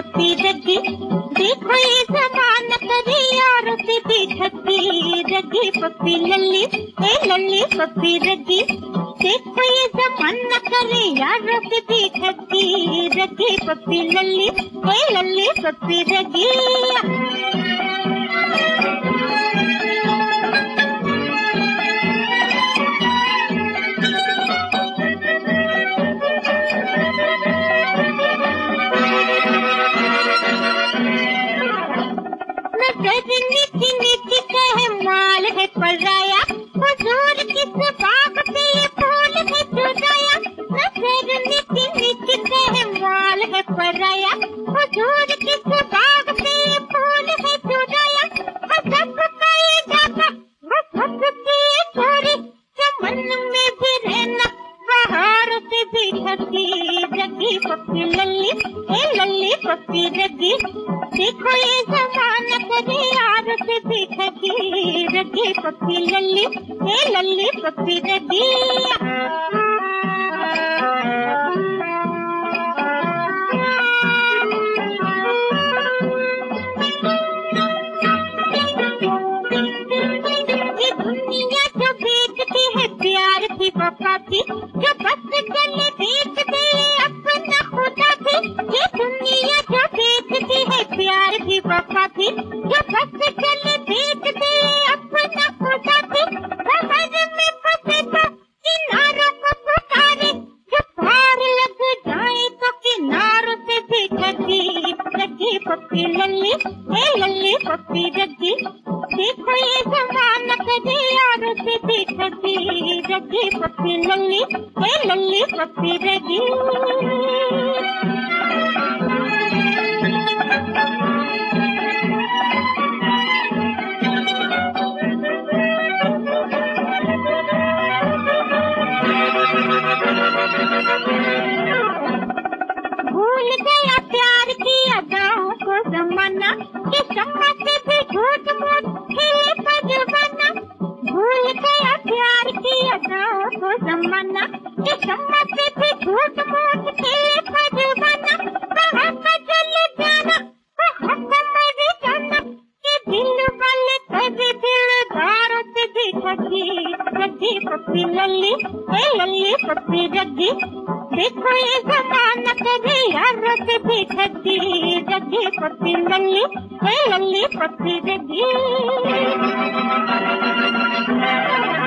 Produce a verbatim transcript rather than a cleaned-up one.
पप्पी रगी, देखो ये जमाना करे यारों से भी ठगी। रगी पप्पी लल्ली, ए लल्ली पप्पी रगी, देखो ये जमाना करे यारों से भी ठगी। रगी पप्पी लल्ली, ए लल्ली पप्पी रगी। नीची नीची कहे माल है पराया, हुजूर किस बाग पे ये फूल है चुराया। नजर नीची नीची कहे माल है पराया, हुजूर किस बाग पे ये फूल है चुराया। हसब का ये जाता, हसब की ये चोरी, चमन में भी रहना बाहर से भी ठगी। रगी पप्पी लल्ली, ए लल्ली पप्पी रगी, देखो ये जमाना करे यार से भी ठगी। रगी पप्पी लल्ली, ए लल्ली पप्पी रगी। ये दुनिया जो बेचती है प्यार की वफा की, जो बस चले बेच दे अपना खुदा भी। ये दुनिया जो बेचती है प्यार की वफा की, जो बस चले बेच दे अपना खुदा भी। समझ में फंसे तो किनारों को पुकारे, जो पार लग जाए तो किनारों से भी ठगी। रगी पप्पी लल्ली, ए लल्ली पप्पी रगी, देखो ये जमाना करे यारों से भी ठगी। रगी पप्पी लल्ली, ए लल्ली पप्पी रगी। भूल गया प्यार की अदाओं को जमाना, कि शम्मा से भी झूठ मूठ खेले परवाना। भूल गया प्यार की अदाओं को जमाना, कि शम्मा से भी झूठ मूठ खेले परवाना। कहाँ का चले जाना, कहाँ का मर जाना, कि दिल वाले कभी दिलदारों से भी ठगी। रगी पप्पी लल्ली, ए लल्ली पप्पी रगी, देखो ये जमाना करे यारों से भी ठगी। रगी पप्पी लल्ली, ए लल्ली पप्पी रगी।